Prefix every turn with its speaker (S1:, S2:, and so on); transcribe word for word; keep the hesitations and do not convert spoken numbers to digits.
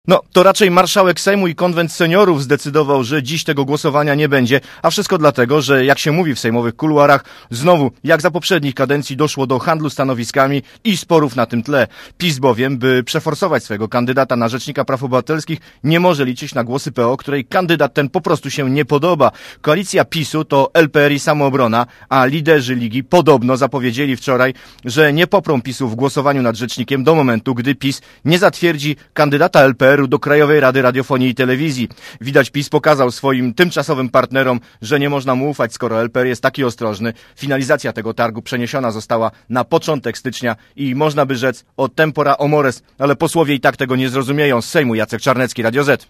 S1: No, to raczej marszałek Sejmu i konwent seniorów zdecydował, że dziś tego głosowania nie będzie, a wszystko dlatego, że jak się mówi w sejmowych kuluarach, znowu, jak za poprzednich kadencji doszło do handlu stanowiskami i sporów na tym tle. PiS bowiem, by przeforsować swojego kandydata na Rzecznika Praw Obywatelskich, nie może liczyć na głosy P O, której kandydat ten po prostu się nie podoba. Koalicja PiSu to L P R i Samoobrona, a liderzy Ligi podobno zapowiedzieli wczoraj, że nie poprą PiSu w głosowaniu nad Rzecznikiem do momentu, gdy PiS nie zatwierdzi kandydata L P R u do Krajowej Rady Radiofonii i Telewizji. Widać, PiS pokazał swoim tymczasowym partnerom, że nie można mu ufać, skoro L P R jest taki ostrożny. Finalizacja tego targu przeniesiona została na początek stycznia i można by rzec o tempora o mores, ale posłowie i tak tego nie zrozumieją. Z Sejmu Jacek Czarnecki, Radio Z.